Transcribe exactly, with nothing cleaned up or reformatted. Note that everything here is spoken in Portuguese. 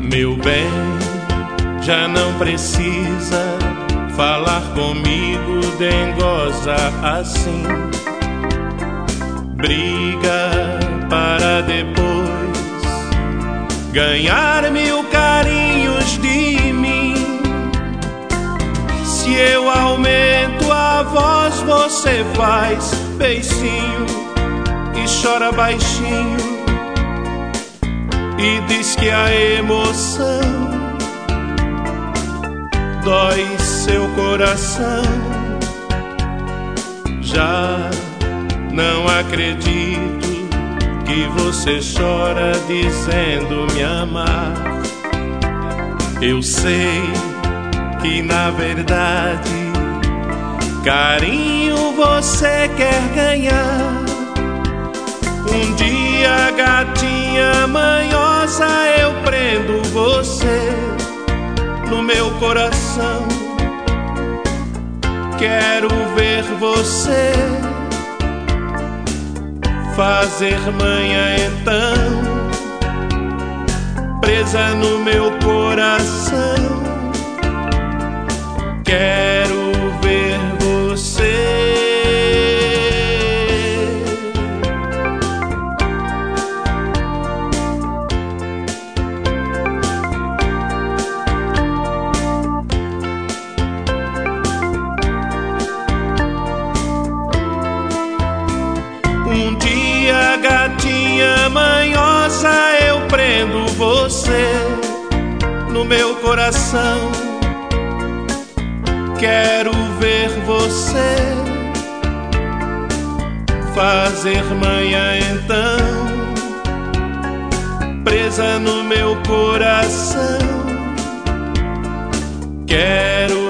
Meu bem, já não precisa falar comigo, dengosa assim. Briga para depois ganhar mil carinhos de mim. Se eu aumento a voz, você faz beicinho e chora baixinho e diz que a emoção dói seu coração. Já não acredito que você chora dizendo me amar. Eu sei que na verdade carinho você quer ganhar. Um dia, gatinha manhosa, eu prendo você no meu coração. Quero ver você fazer manha então, presa no meu coração. Quero ver você. Um dia, gatinha manhosa, eu prendo você no meu coração. Quero ver você fazer manha então, presa no meu coração. Quero